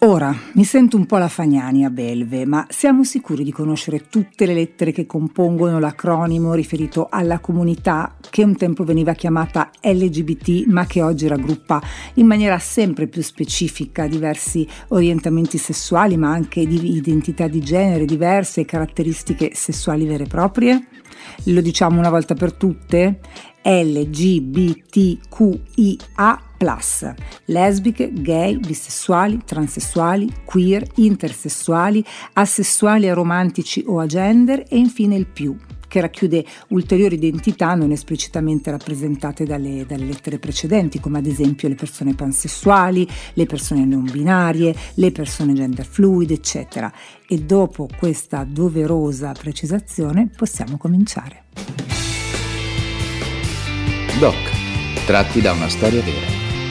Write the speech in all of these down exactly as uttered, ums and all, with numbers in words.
Ora, mi sento un po' la Fagnani a Belve, ma siamo sicuri di conoscere tutte le lettere che compongono l'acronimo riferito alla comunità che un tempo veniva chiamata L G B T, ma che oggi raggruppa in maniera sempre più specifica diversi orientamenti sessuali, ma anche di identità di genere diverse e caratteristiche sessuali vere e proprie? Lo diciamo una volta per tutte? L G B T Q I A plus, lesbiche, gay, bisessuali, transessuali, queer, intersessuali, asessuali, aromantici o agender e infine il più, che racchiude ulteriori identità non esplicitamente rappresentate dalle, dalle lettere precedenti, come ad esempio le persone pansessuali, le persone non binarie, le persone gender fluid, eccetera. E dopo questa doverosa precisazione possiamo cominciare. Doc, tratti da una storia vera.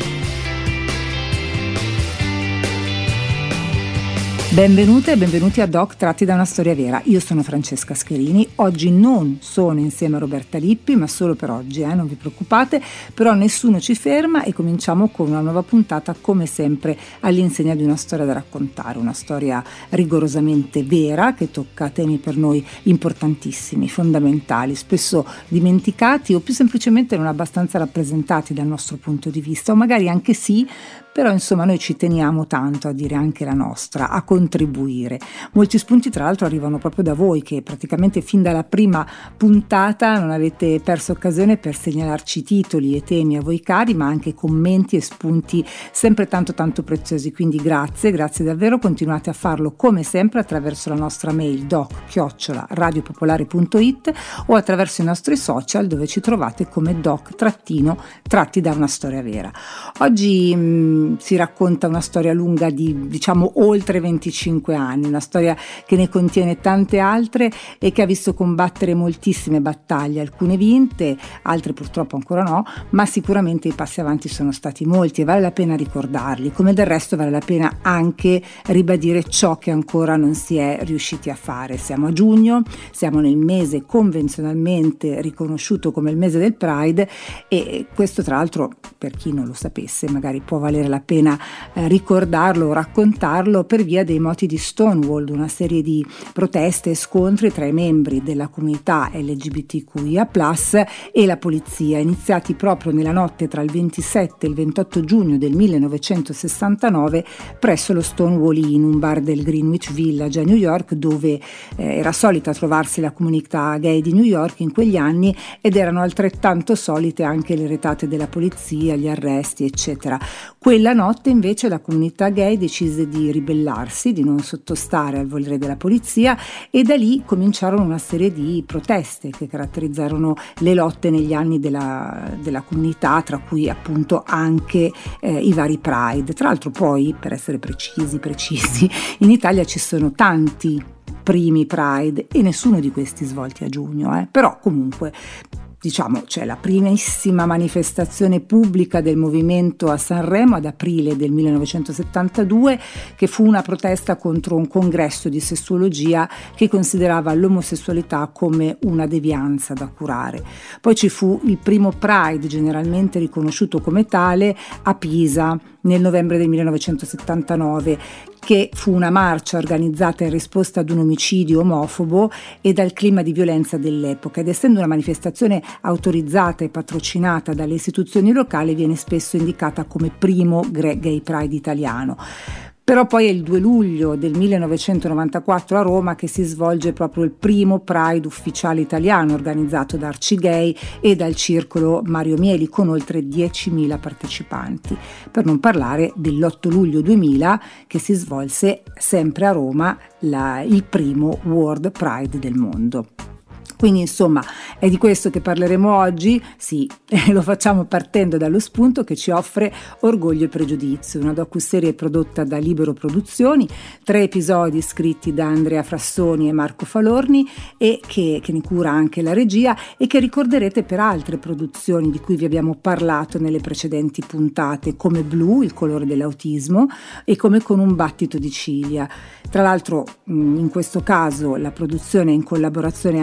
Benvenute e benvenuti a Doc tratti da una storia vera. Io sono Francesca Scherini, oggi non sono insieme a Roberta Lippi, ma solo per oggi, eh, non vi preoccupate, però nessuno ci ferma e cominciamo con una nuova puntata come sempre all'insegna di una storia da raccontare, una storia rigorosamente vera che tocca temi per noi importantissimi, fondamentali, spesso dimenticati o più semplicemente non abbastanza rappresentati dal nostro punto di vista, o magari anche sì, però insomma noi ci teniamo tanto a dire anche la nostra, a contribuire. Molti spunti tra l'altro arrivano proprio da voi che praticamente fin dalla prima puntata non avete perso occasione per segnalarci titoli e temi a voi cari, ma anche commenti e spunti sempre tanto tanto preziosi, quindi grazie, grazie davvero, continuate a farlo come sempre attraverso la nostra mail doc chiocciola radiopopolare punto it o attraverso i nostri social dove ci trovate come doc trattino tratti da una storia vera. Oggi mh, si racconta una storia lunga di diciamo oltre venticinque anni, una storia che ne contiene tante altre e che ha visto combattere moltissime battaglie, alcune vinte, altre purtroppo ancora no, ma sicuramente i passi avanti sono stati molti e vale la pena ricordarli, come del resto vale la pena anche ribadire ciò che ancora non si è riusciti a fare. Siamo a giugno, siamo nel mese convenzionalmente riconosciuto come il mese del Pride e questo tra l'altro per chi non lo sapesse magari può valere la pena eh, ricordarlo o raccontarlo per via dei moti di Stonewall, una serie di proteste e scontri tra i membri della comunità L G B T Q I A plus e la polizia, iniziati proprio nella notte tra il ventisette e il ventotto giugno del millenovecentosessantanove presso lo Stonewall Inn, un bar del Greenwich Village a New York dove eh, era solita trovarsi la comunità gay di New York in quegli anni ed erano altrettanto solite anche le retate della polizia, gli arresti eccetera. Quella notte invece la comunità gay decise di ribellarsi, di non sottostare al volere della polizia e da lì cominciarono una serie di proteste che caratterizzarono le lotte negli anni della, della comunità, tra cui appunto anche eh, i vari Pride. Tra l'altro poi, per essere precisi, precisi, in Italia ci sono tanti primi Pride e nessuno di questi svolti a giugno, eh. Però comunque diciamo c'è la primissima manifestazione pubblica del movimento a Sanremo ad aprile del millenovecentosettantadue, che fu una protesta contro un congresso di sessuologia che considerava l'omosessualità come una devianza da curare. Poi ci fu il primo Pride generalmente riconosciuto come tale a Pisa nel novembre del millenovecentosettantanove, che fu una marcia organizzata in risposta ad un omicidio omofobo e dal clima di violenza dell'epoca, ed essendo una manifestazione autorizzata e patrocinata dalle istituzioni locali viene spesso indicata come primo Gay Pride italiano. Però poi è il due luglio del millenovecentonovantaquattro a Roma che si svolge proprio il primo Pride ufficiale italiano organizzato da Arcigay e dal circolo Mario Mieli con oltre diecimila partecipanti, per non parlare dell'otto luglio duemila che si svolse sempre a Roma la, il primo World Pride del mondo. Quindi insomma è di questo che parleremo oggi, sì, lo facciamo partendo dallo spunto che ci offre Orgoglio e Pregiudizio, una docuserie prodotta da Libero Produzioni, tre episodi scritti da Andrea Frassoni e Marco Falorni e che, che ne cura anche la regia e che ricorderete per altre produzioni di cui vi abbiamo parlato nelle precedenti puntate, come Blu, il colore dell'autismo, e come Con un battito di ciglia. Tra l'altro in questo caso la produzione è in collaborazione anche con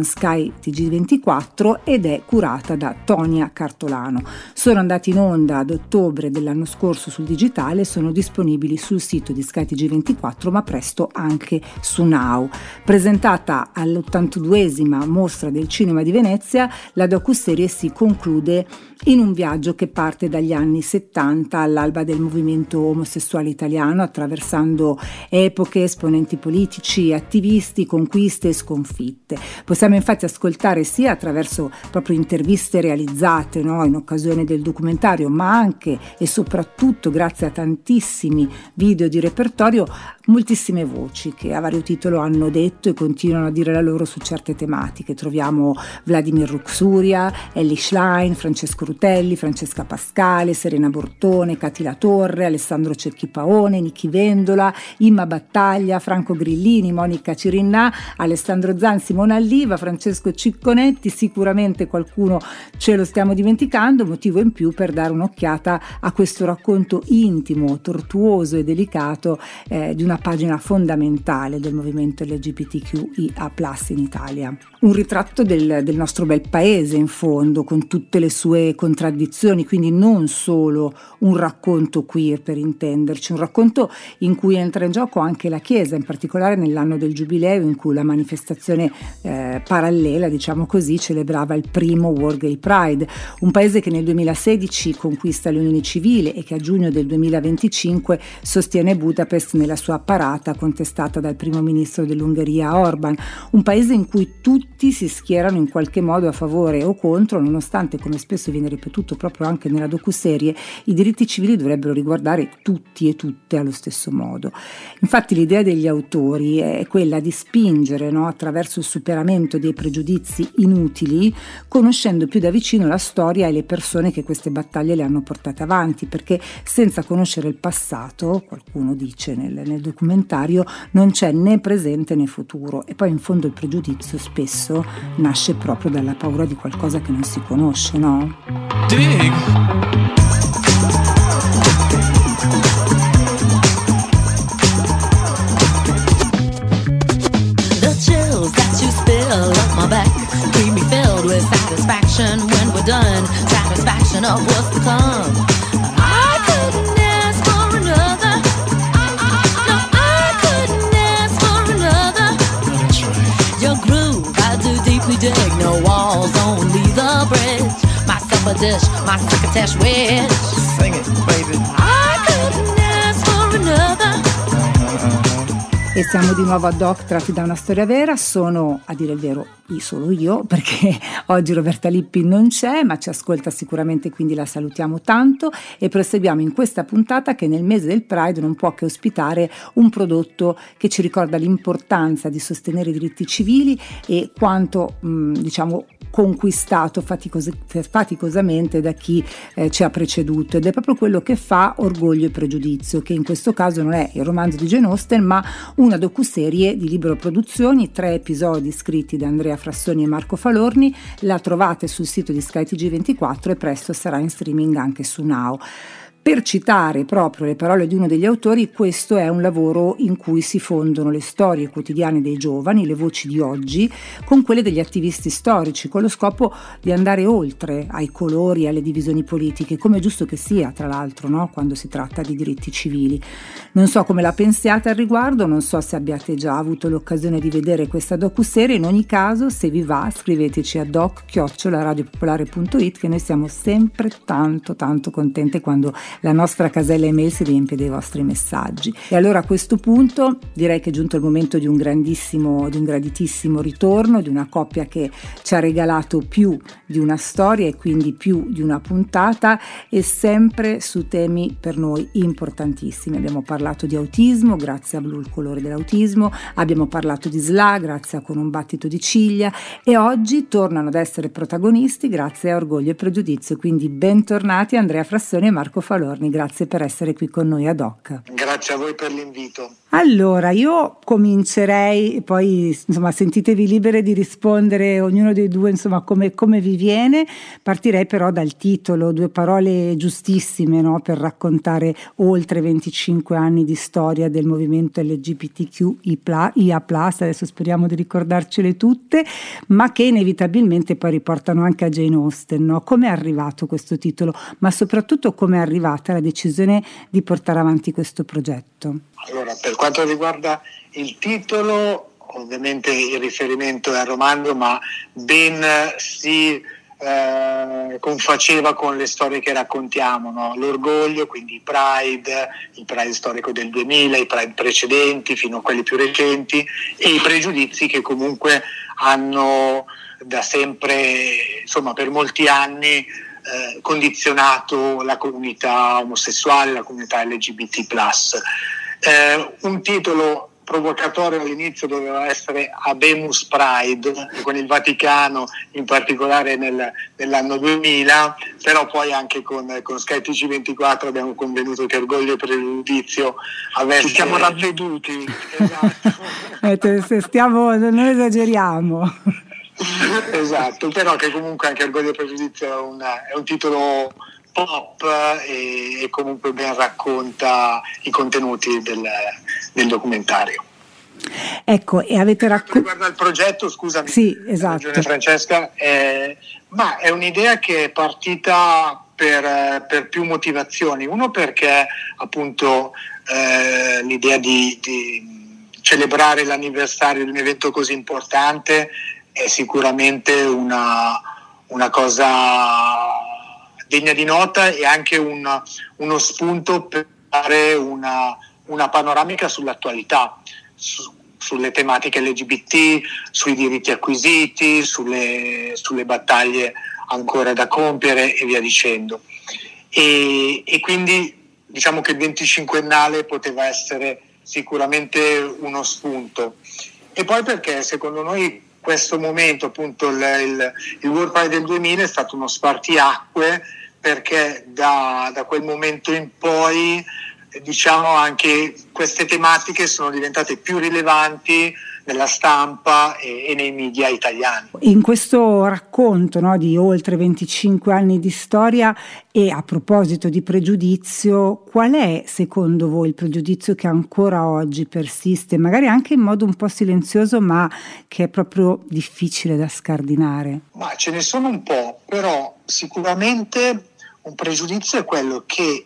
Sky T G ventiquattro ed è curata da Tonia Cartolano. Sono andati in onda ad ottobre dell'anno scorso sul digitale, sono disponibili sul sito di Sky T G ventiquattro ma presto anche su Now. Presentata all'ottantaduesima Mostra del Cinema di Venezia, la docuserie si conclude in un viaggio che parte dagli anni settanta all'alba del movimento omosessuale italiano, attraversando epoche, esponenti politici, attivisti, conquiste e sconfitte. Possiamo infatti ascoltare sia attraverso proprio interviste realizzate, no, in occasione del documentario, ma anche e soprattutto grazie a tantissimi video di repertorio, moltissime voci che a vario titolo hanno detto e continuano a dire la loro su certe tematiche. Troviamo Vladimir Luxuria, Elly Schlein, Francesco Rutelli, Francesca Pascale, Serena Bortone, Cati La Torre, Alessandro Cecchi Paone, Nichi Vendola, Imma Battaglia, Franco Grillini, Monica Cirinnà, Alessandro Zan, Simona Alliva, Francesco Cicconetti. Sicuramente qualcuno ce lo stiamo dimenticando, motivo in più per dare un'occhiata a questo racconto intimo, tortuoso e delicato eh, di una pagina fondamentale del movimento L G B T Q I A plus in Italia. Un ritratto del, del nostro bel paese, in fondo, con tutte le sue contraddizioni, quindi non solo un racconto queer, per intenderci, un racconto in cui entra in gioco anche la Chiesa, in particolare nell'anno del Giubileo, in cui la manifestazione eh, parallela, diciamo così, celebrava il primo World Gay Pride, un paese che nel duemilasedici conquista le unioni civili e che a giugno del duemilaventicinque sostiene Budapest nella sua parata contestata dal primo ministro dell'Ungheria Orban, un paese in cui tutti si schierano in qualche modo a favore o contro, nonostante, come spesso viene ripetuto proprio anche nella docuserie, i diritti civili dovrebbero riguardare tutti e tutte allo stesso modo. Infatti l'idea degli autori è quella di spingere, no, attraverso il superamento dei pregiudizi inutili, conoscendo più da vicino la storia e le persone che queste battaglie le hanno portate avanti, perché senza conoscere il passato, qualcuno dice nel, nel documentario, non c'è né presente né futuro. E poi in fondo il pregiudizio spesso nasce proprio dalla paura di qualcosa che non si conosce, no? Dig. The chills that you spill up my back leave me filled with satisfaction when we're done, satisfaction of what's to come. I couldn't ask for another. No, I couldn't ask for another. That's right. Your groove, I do deeply dig. No walls, only the bridge. My supper dish, my crocketesh wish. Sing it, baby. I couldn't ask for another. E siamo di nuovo ad hoc tratti da una storia vera. Sono, a dire il vero, solo io, perché oggi Roberta Lippi non c'è, ma ci ascolta sicuramente, quindi la salutiamo tanto e proseguiamo in questa puntata che nel mese del Pride non può che ospitare un prodotto che ci ricorda l'importanza di sostenere i diritti civili e quanto mh, diciamo conquistato faticos- faticosamente da chi eh, ci ha preceduto, ed è proprio quello che fa Orgoglio e Pregiudizio, che in questo caso non è il romanzo di Jane Austen ma una docuserie di Libero Produzioni, tre episodi scritti da Andrea Frassoni e Marco Falorni. La trovate sul sito di Sky T G ventiquattro e presto sarà in streaming anche su Now. Per citare proprio le parole di uno degli autori, questo è un lavoro in cui si fondono le storie quotidiane dei giovani, le voci di oggi, con quelle degli attivisti storici, con lo scopo di andare oltre ai colori e alle divisioni politiche, come è giusto che sia, tra l'altro, no? Quando si tratta di diritti civili. Non so come la pensiate al riguardo, non so se abbiate già avuto l'occasione di vedere questa docuserie. In ogni caso, se vi va, scriveteci a doc chiocciola radiopopolare punto it, che noi siamo sempre tanto tanto contente quando la nostra casella email si riempie dei vostri messaggi. E allora a questo punto direi che è giunto il momento di un grandissimo, di un graditissimo ritorno, di una coppia che ci ha regalato più di una storia e quindi più di una puntata, e sempre su temi per noi importantissimi. Abbiamo parlato di autismo, grazie a Blu il colore dell'autismo, abbiamo parlato di S L A grazie a Con un battito di ciglia, e oggi tornano ad essere protagonisti grazie a Orgoglio e Pregiudizio. Quindi bentornati Andrea Frassoni e Marco Falorni, grazie per essere qui con noi ad hoc. Grazie grazie a voi per l'invito. Allora, io comincerei, poi insomma sentitevi libere di rispondere ognuno dei due insomma come, come vi viene. Partirei però dal titolo, due parole giustissime, no? Per raccontare oltre venticinque anni di storia del movimento L G B T Q I A plus, adesso speriamo di ricordarcele tutte, ma che inevitabilmente poi riportano anche a Jane Austen, no? Come è arrivato questo titolo, ma soprattutto come è arrivata la decisione di portare avanti questo progetto? Allora, per quanto riguarda il titolo, ovviamente il riferimento è al romanzo, ma ben si eh, confaceva con le storie che raccontiamo, no? L'orgoglio, quindi il Pride, il Pride storico del duemila, i Pride precedenti fino a quelli più recenti, e i pregiudizi che comunque hanno da sempre, insomma per molti anni, eh, condizionato la comunità omosessuale, la comunità L G B T plus. Eh, un titolo provocatorio all'inizio doveva essere Habemus Pride, con il Vaticano in particolare nel, nell'anno duemila, però poi anche con, con Skeptici ventiquattro abbiamo convenuto che Orgoglio e Pregiudizio avesse... Ci siamo ravveduti. Esatto. Se stiamo, non esageriamo. Esatto, però che comunque anche Orgoglio e Pregiudizio è, una, è un titolo pop e, e comunque ben racconta i contenuti del, del documentario. Ecco, e avete raccontato... Riguardo al progetto, scusami, sì, esatto. Ragione Francesca, è, ma è un'idea che è partita per, per più motivazioni. Uno perché appunto eh, l'idea di, di celebrare l'anniversario di un evento così importante è sicuramente una, una cosa degna di nota e anche un, uno spunto per dare una, una panoramica sull'attualità, su, sulle tematiche L G B T, sui diritti acquisiti, sulle, sulle battaglie ancora da compiere e via dicendo. E, e quindi diciamo che il venticinquennale poteva essere sicuramente uno spunto. E poi perché secondo noi questo momento, appunto il, il, il World Pride del duemila è stato uno spartiacque, perché da, da quel momento in poi diciamo anche queste tematiche sono diventate più rilevanti nella stampa e, e nei media italiani. In questo racconto, no, di oltre venticinque anni di storia, e a proposito di pregiudizio, qual è secondo voi il pregiudizio che ancora oggi persiste, magari anche in modo un po' silenzioso, ma che è proprio difficile da scardinare? Ma ce ne sono un po', però sicuramente un pregiudizio è quello che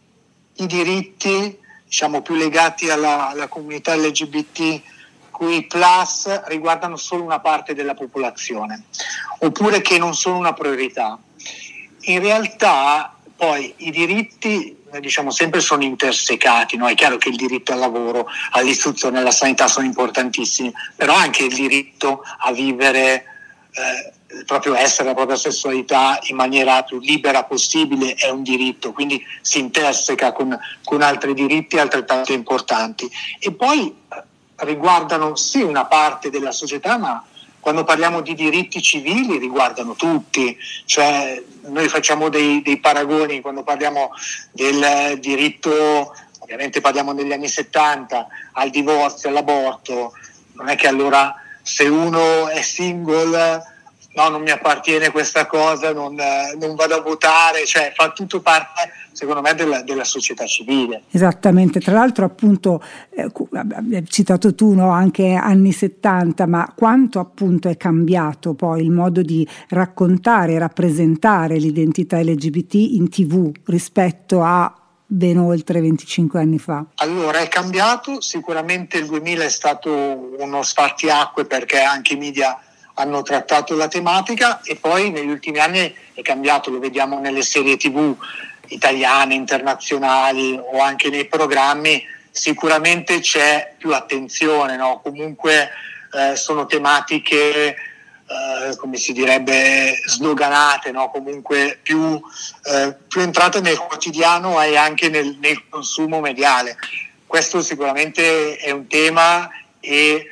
i diritti, diciamo più legati alla, alla comunità L G B T Q I plus, riguardano solo una parte della popolazione, oppure che non sono una priorità. In realtà poi i diritti, diciamo, sempre sono intersecati, no? È chiaro che il diritto al lavoro, all'istruzione, alla sanità sono importantissimi, però anche il diritto a vivere eh, il proprio essere, la propria sessualità in maniera più libera possibile è un diritto, quindi si interseca con, con altri diritti altrettanto importanti. E poi riguardano sì una parte della società, ma quando parliamo di diritti civili riguardano tutti, cioè noi facciamo dei, dei paragoni quando parliamo del diritto, ovviamente parliamo degli anni settanta, al divorzio, all'aborto. Non è che allora se uno è single, no, non mi appartiene questa cosa, non, non vado a votare, cioè fa tutto parte, secondo me, della, della società civile. Esattamente, tra l'altro appunto, eh, hai citato tu, no, anche anni settanta, ma quanto appunto è cambiato poi il modo di raccontare e rappresentare l'identità L G B T in tivù rispetto a ben oltre venticinque anni fa? Allora è cambiato, sicuramente il duemila è stato uno spartiacque perché anche i media hanno trattato la tematica, e poi negli ultimi anni è cambiato, lo vediamo nelle serie tivù italiane, internazionali o anche nei programmi, sicuramente c'è più attenzione, no? Comunque eh, sono tematiche eh, come si direbbe sdoganate, no? Comunque più, eh, più entrate nel quotidiano e anche nel, nel consumo mediale. Questo sicuramente è un tema, e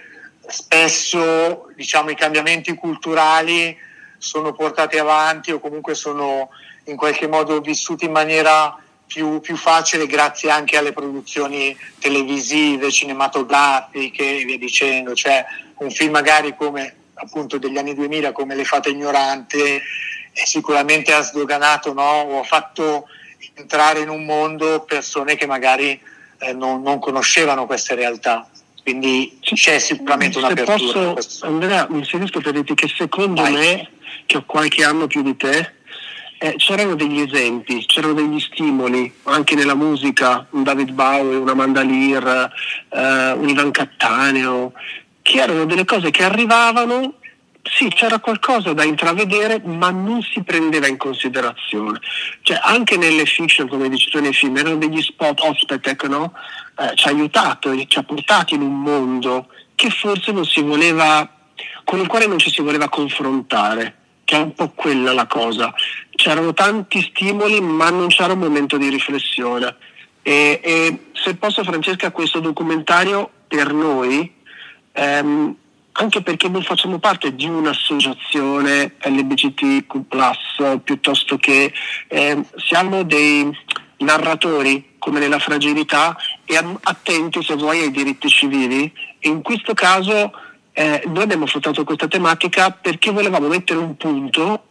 spesso diciamo i cambiamenti culturali sono portati avanti o comunque sono in qualche modo vissuti in maniera più, più facile grazie anche alle produzioni televisive, cinematografiche e via dicendo. Cioè un film magari come appunto degli anni duemila come Le fate ignorante eh, sicuramente ha sdoganato, no? O ha fatto entrare in un mondo persone che magari eh, non, non conoscevano queste realtà. Quindi c'è sicuramente Se un'apertura. posso, Andrea, mi inserisco per dirti che secondo Vai. me, che ho qualche anno più di te, eh, c'erano degli esempi, c'erano degli stimoli anche nella musica, un David Bowie, una Amanda Lear, eh, un Ivan Cattaneo, che erano delle cose che arrivavano, sì, c'era qualcosa da intravedere, ma non si prendeva in considerazione. Cioè anche nelle fiction, come dici tu nei film, erano degli spot Ospetec, no? Eh, ci ha aiutato, ci ha portato in un mondo che forse non si voleva, con il quale non ci si voleva confrontare, che è un po' quella la cosa. C'erano tanti stimoli, ma non c'era un momento di riflessione. E, e se posso, Francesca, questo documentario per noi, ehm, anche perché non facciamo parte di un'associazione L G B T Q plus, piuttosto che eh, siamo dei narratori come nella fragilità e attenti, se vuoi, ai diritti civili, e in questo caso eh, noi abbiamo affrontato questa tematica perché volevamo mettere un punto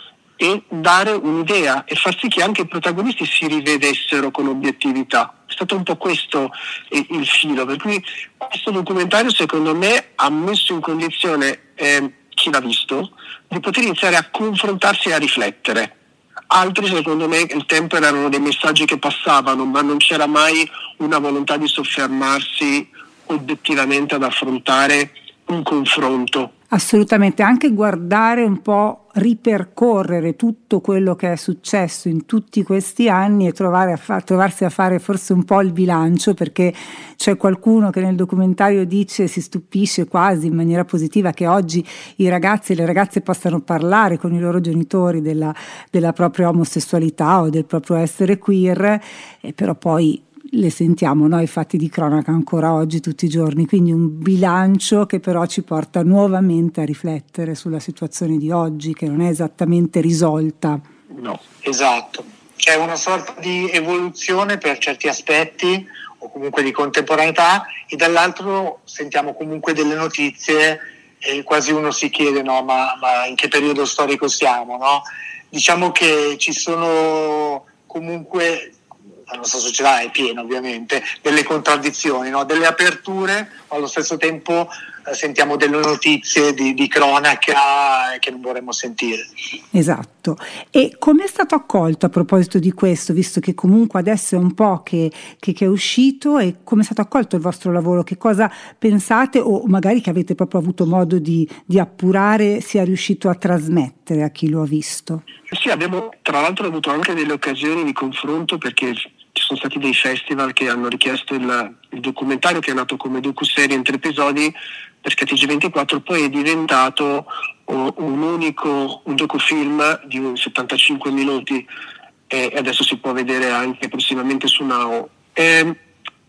e dare un'idea e far sì che anche i protagonisti si rivedessero con obiettività. È stato un po' questo il filo, per cui questo documentario secondo me ha messo in condizione eh, chi l'ha visto di poter iniziare a confrontarsi e a riflettere. Altri secondo me il tempo erano dei messaggi che passavano, ma non c'era mai una volontà di soffermarsi obiettivamente ad affrontare un confronto. Assolutamente, anche guardare un po', ripercorrere tutto quello che è successo in tutti questi anni e trovare a fa- trovarsi a fare forse un po' il bilancio, perché c'è qualcuno che nel documentario dice, si stupisce quasi in maniera positiva, che oggi i ragazzi e le ragazze possano parlare con i loro genitori della, della propria omosessualità o del proprio essere queer, e però poi le sentiamo noi fatti di cronaca ancora oggi tutti i giorni, quindi un bilancio che però ci porta nuovamente a riflettere sulla situazione di oggi, che non è esattamente risolta. No, esatto, c'è una sorta di evoluzione per certi aspetti o comunque di contemporaneità, e dall'altro sentiamo comunque delle notizie e quasi uno si chiede no, ma, ma in che periodo storico siamo, no? Diciamo che ci sono comunque, la nostra società è piena ovviamente, delle contraddizioni, no? Delle aperture, ma allo stesso tempo eh, sentiamo delle notizie di, di cronaca che non vorremmo sentire. Esatto. E come è stato accolto a proposito di questo, visto che comunque adesso è un po' che, che, che è uscito, e come è stato accolto il vostro lavoro? Che cosa pensate, o magari che avete proprio avuto modo di, di appurare, sia riuscito a trasmettere a chi lo ha visto? Sì, abbiamo tra l'altro avuto anche delle occasioni di confronto, perché ci sono stati dei festival che hanno richiesto il, il documentario, che è nato come docuserie in tre episodi per K T G ventiquattro, poi è diventato uh, un unico un docufilm di settantacinque minuti e adesso si può vedere anche prossimamente su Now. Eh,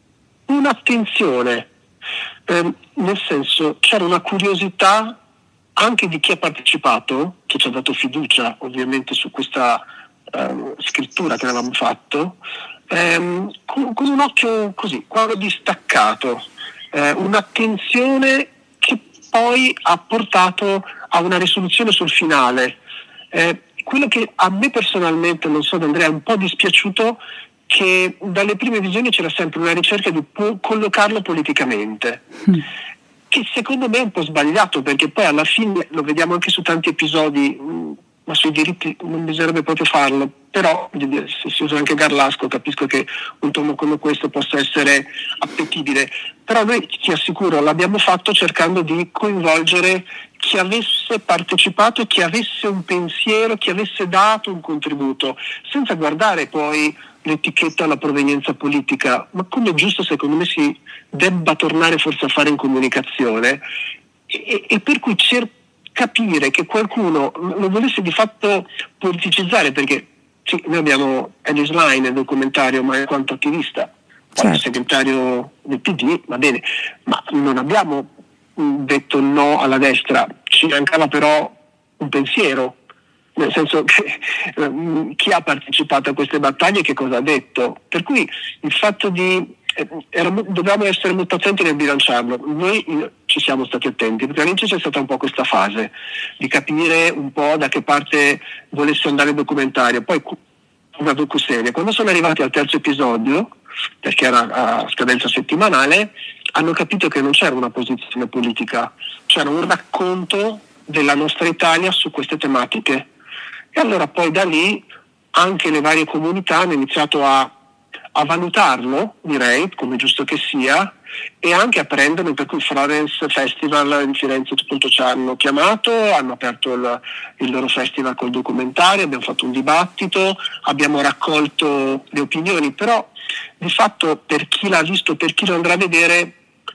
un'attenzione, eh, nel senso c'era una curiosità anche di chi ha partecipato, che ci ha dato fiducia ovviamente su questa uh, scrittura che avevamo fatto, ehm, con, con un occhio così, quasi distaccato, eh, un'attenzione che poi ha portato a una risoluzione sul finale. Eh, quello che a me personalmente, non so, Andrea, è un po' dispiaciuto, che dalle prime visioni c'era sempre una ricerca di po- collocarlo politicamente. Mm. Che secondo me è un po' sbagliato, perché poi alla fine lo vediamo anche su tanti episodi, ma sui diritti non bisognerebbe proprio farlo, però se si usa anche Garlasco capisco che un tomo come questo possa essere appetibile, però noi, ti assicuro, l'abbiamo fatto cercando di coinvolgere chi avesse partecipato e chi avesse un pensiero, chi avesse dato un contributo, senza guardare poi l'etichetta alla provenienza politica, ma come giusto secondo me si debba tornare forse a fare in comunicazione, e, e per cui cer- capire che qualcuno lo volesse di fatto politicizzare, perché sì, noi abbiamo Alice Line nel documentario, ma in quanto attivista, certo, il segretario del P D, va bene, ma non abbiamo detto no alla destra, ci mancava però un pensiero, nel senso che eh, chi ha partecipato a queste battaglie che cosa ha detto, per cui il fatto di eh, era, dovevamo essere molto attenti nel bilanciarlo. Noi eh, ci siamo stati attenti, perché all'inizio c'è stata un po' questa fase di capire un po' da che parte volesse andare il documentario, poi una docuserie. Quando sono arrivati al terzo episodio, perché era a scadenza settimanale, hanno capito che non c'era una posizione politica, c'era un racconto della nostra Italia su queste tematiche. E allora poi da lì anche le varie comunità hanno iniziato a, a valutarlo, direi, come giusto che sia, e anche a prenderlo, per cui Florence Festival di Firenze appunto ci hanno chiamato, hanno aperto il, il loro festival col documentario, abbiamo fatto un dibattito, abbiamo raccolto le opinioni, però di fatto per chi l'ha visto, per chi lo andrà a vedere,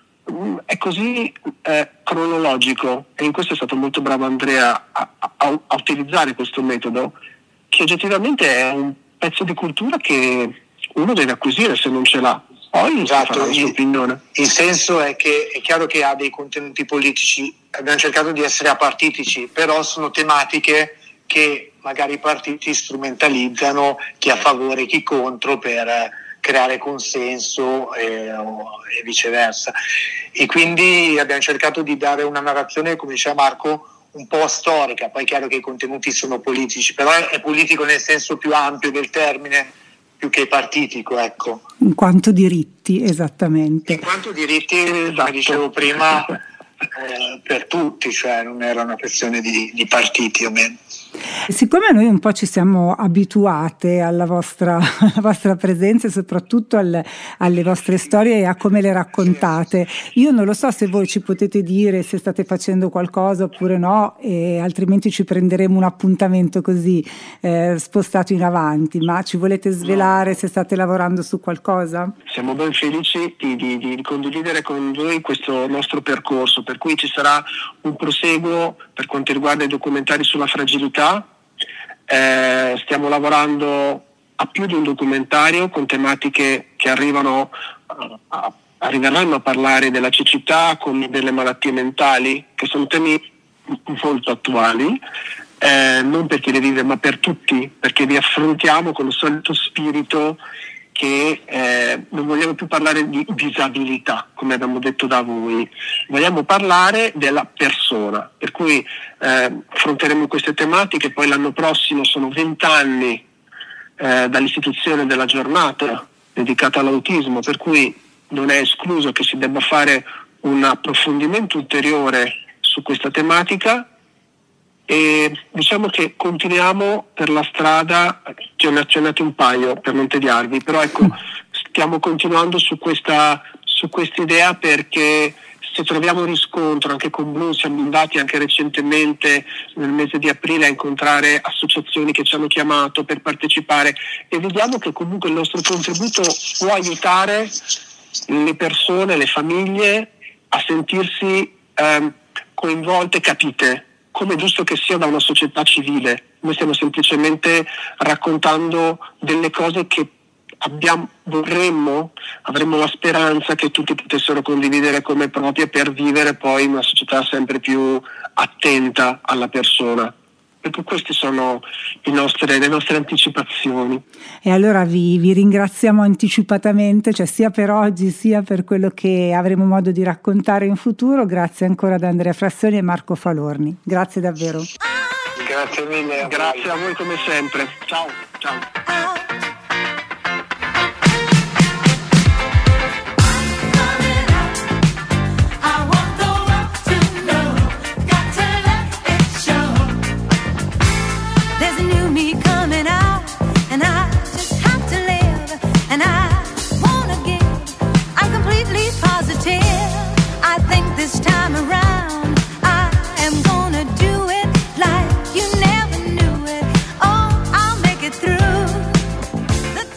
è così eh, cronologico, e in questo è stato molto bravo Andrea a, a, a utilizzare questo metodo, che oggettivamente è un pezzo di cultura che uno deve acquisire se non ce l'ha. Poi esatto, farà la sua opinione. Il senso è che è chiaro che ha dei contenuti politici, abbiamo cercato di essere apartitici, però sono tematiche che magari i partiti strumentalizzano, chi a favore, chi contro, per creare consenso e, e viceversa. E quindi abbiamo cercato di dare una narrazione, come diceva Marco, un po' storica. Poi è chiaro che i contenuti sono politici, però è politico nel senso più ampio del termine, più che partitico, ecco. In quanto diritti, esattamente. In quanto diritti, esatto. Come dicevo prima, eh, per tutti, cioè non era una questione di, di partiti o meno. Siccome noi un po' ci siamo abituate alla vostra, alla vostra presenza e soprattutto al, alle vostre storie e a come le raccontate, io non lo so se voi ci potete dire se state facendo qualcosa oppure no, e altrimenti ci prenderemo un appuntamento così eh, spostato in avanti, ma ci volete svelare se state lavorando su qualcosa? Siamo ben felici di, di, di condividere con voi questo nostro percorso, per cui ci sarà un proseguo per quanto riguarda i documentari sulla fragilità. Eh, stiamo lavorando a più di un documentario con tematiche che arrivano a, a, arriveranno a parlare della cecità, come delle malattie mentali, che sono temi molto attuali, eh, non per chi le vive ma per tutti, perché li affrontiamo con il solito spirito che eh, non vogliamo più parlare di disabilità, come abbiamo detto da voi, vogliamo parlare della persona, per cui eh, affronteremo queste tematiche. Poi l'anno prossimo sono vent'anni eh, dall'istituzione della giornata dedicata all'autismo, per cui non è escluso che si debba fare un approfondimento ulteriore su questa tematica. E diciamo che continuiamo per la strada, ce ne ho accennati un paio per non tediarvi, però ecco, stiamo continuando su questa su questa idea, perché se troviamo riscontro anche con Blu, siamo andati anche recentemente nel mese di aprile a incontrare associazioni che ci hanno chiamato per partecipare, e vediamo che comunque il nostro contributo può aiutare le persone, le famiglie a sentirsi ehm, coinvolte, capite, come è giusto che sia da una società civile. Noi stiamo semplicemente raccontando delle cose che abbiamo, vorremmo, avremmo la speranza che tutti potessero condividere come proprie, per vivere poi una società sempre più attenta alla persona. Perché queste sono i nostre, le nostre anticipazioni. E allora vi, vi ringraziamo anticipatamente, cioè sia per oggi sia per quello che avremo modo di raccontare in futuro. Grazie ancora ad Andrea Frassoni e Marco Falorni. Grazie davvero. Grazie mille. Grazie a voi come sempre. Ciao. Ciao.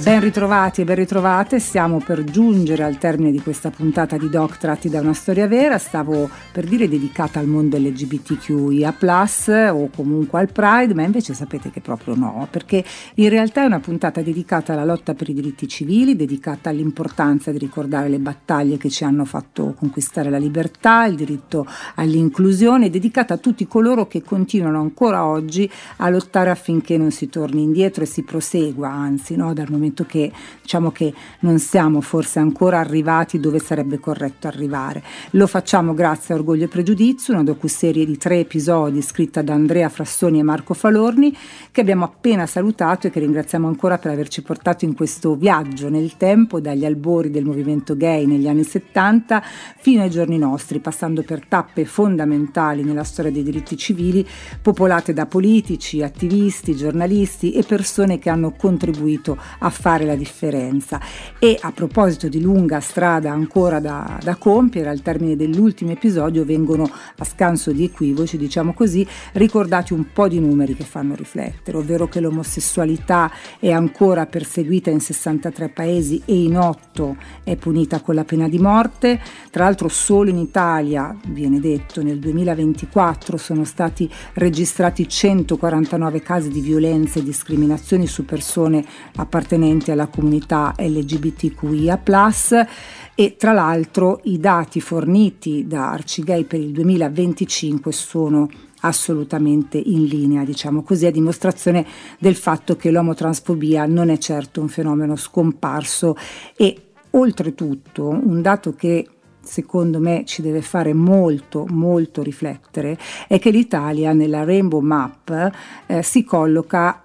Ben ritrovati e ben ritrovate, stiamo per giungere al termine di questa puntata di Doc tratti da una storia vera. Stavo per dire dedicata al mondo L G B T Q I A plus, o comunque al Pride, ma invece sapete che proprio no, perché in realtà è una puntata dedicata alla lotta per i diritti civili, dedicata all'importanza di ricordare le battaglie che ci hanno fatto conquistare la libertà, il diritto all'inclusione, dedicata a tutti coloro che continuano ancora oggi a lottare affinché non si torni indietro e si prosegua, anzi, no, dal momento che diciamo che non siamo forse ancora arrivati dove sarebbe corretto arrivare. Lo facciamo grazie a Orgoglio e Pregiudizio, una docuserie di tre episodi scritta da Andrea Frassoni e Marco Falorni, che abbiamo appena salutato e che ringraziamo ancora per averci portato in questo viaggio nel tempo, dagli albori del movimento gay negli anni settanta fino ai giorni nostri, passando per tappe fondamentali nella storia dei diritti civili, popolate da politici, attivisti, giornalisti e persone che hanno contribuito a fare la differenza. E a proposito di lunga strada ancora da, da compiere, al termine dell'ultimo episodio vengono, a scanso di equivoci, diciamo così, ricordati un po' di numeri che fanno riflettere, ovvero che l'omosessualità è ancora perseguita in sessantatré paesi e in otto è punita con la pena di morte. Tra l'altro solo in Italia, viene detto, nel duemilaventiquattro sono stati registrati centoquarantanove casi di violenze e discriminazioni su persone appartenenti alla comunità L G B T Q I A plus, e tra l'altro i dati forniti da Arcigay per il duemilaventicinque sono assolutamente in linea, diciamo così, a dimostrazione del fatto che l'omotransfobia non è certo un fenomeno scomparso. E oltretutto un dato che secondo me ci deve fare molto molto riflettere è che l'Italia nella Rainbow Map eh, si colloca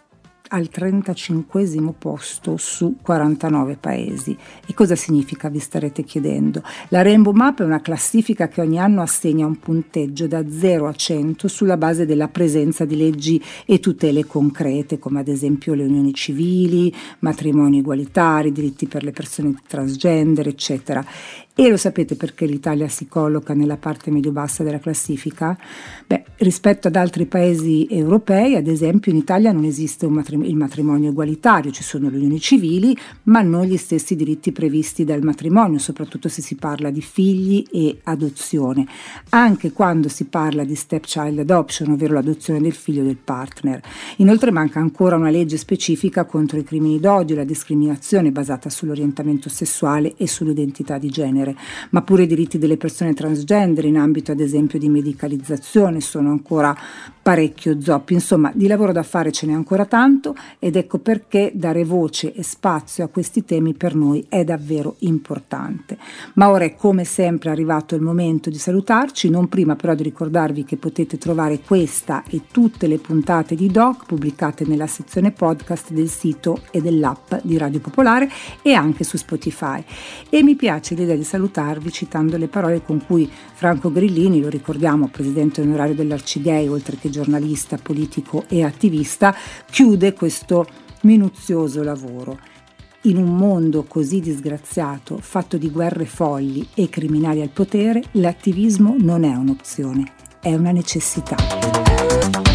al trentacinquesimo posto su quarantanove paesi. E cosa significa, vi starete chiedendo? La Rainbow Map è una classifica che ogni anno assegna un punteggio da zero a cento sulla base della presenza di leggi e tutele concrete, come ad esempio le unioni civili, matrimoni egualitari, diritti per le persone transgender, eccetera. E lo sapete perché l'Italia si colloca nella parte medio-bassa della classifica? Beh, rispetto ad altri paesi europei, ad esempio, in Italia non esiste un matrim- il matrimonio egualitario, ci sono le unioni civili, ma non gli stessi diritti previsti dal matrimonio, soprattutto se si parla di figli e adozione. Anche quando si parla di stepchild adoption, ovvero l'adozione del figlio del partner. Inoltre manca ancora una legge specifica contro i crimini d'odio e la discriminazione basata sull'orientamento sessuale e sull'identità di genere. Ma pure i diritti delle persone transgender in ambito ad esempio di medicalizzazione sono ancora parecchio zoppi. Insomma, di lavoro da fare ce n'è ancora tanto, ed ecco perché dare voce e spazio a questi temi per noi è davvero importante. Ma ora è come sempre arrivato il momento di salutarci, non prima però di ricordarvi che potete trovare questa e tutte le puntate di Doc pubblicate nella sezione podcast del sito e dell'app di Radio Popolare e anche su Spotify. E mi piace l'idea di salutarvi citando le parole con cui Franco Grillini, lo ricordiamo, presidente onorario dell'Arcigay, oltre che giornalista, politico e attivista, chiude questo minuzioso lavoro. In un mondo così disgraziato, fatto di guerre folli e criminali al potere, l'attivismo non è un'opzione, è una necessità.